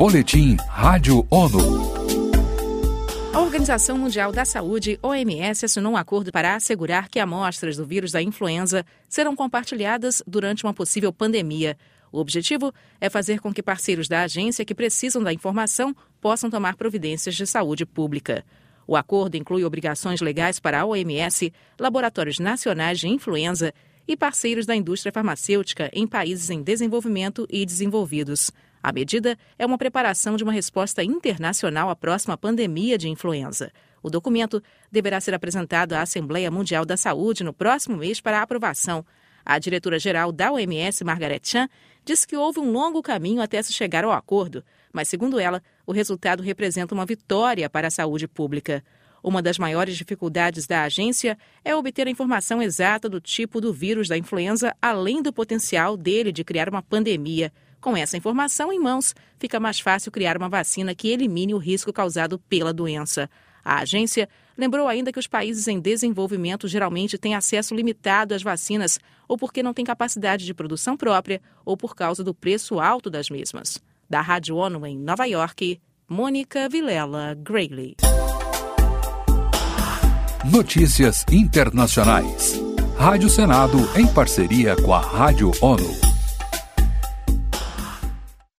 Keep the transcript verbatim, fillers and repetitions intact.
Boletim Rádio ONU. A Organização Mundial da Saúde, O M S, assinou um acordo para assegurar que amostras do vírus da influenza serão compartilhadas durante uma possível pandemia. O objetivo é fazer com que parceiros da agência que precisam da informação possam tomar providências de saúde pública. O acordo inclui obrigações legais para a O M S, laboratórios nacionais de influenza e parceiros da indústria farmacêutica em países em desenvolvimento e desenvolvidos. A medida é uma preparação de uma resposta internacional à próxima pandemia de influenza. O documento deverá ser apresentado à Assembleia Mundial da Saúde no próximo mês para aprovação. A diretora-geral da O M S, Margaret Chan, disse que houve um longo caminho até se chegar ao acordo, mas, segundo ela, o resultado representa uma vitória para a saúde pública. Uma das maiores dificuldades da agência é obter a informação exata do tipo do vírus da influenza, além do potencial dele de criar uma pandemia. Com essa informação em mãos, fica mais fácil criar uma vacina que elimine o risco causado pela doença. A agência lembrou ainda que os países em desenvolvimento geralmente têm acesso limitado às vacinas, ou porque não têm capacidade de produção própria, ou por causa do preço alto das mesmas. Da Rádio ONU em Nova York, Mônica Vilela Grayley. Notícias internacionais. Rádio Senado em parceria com a Rádio ONU.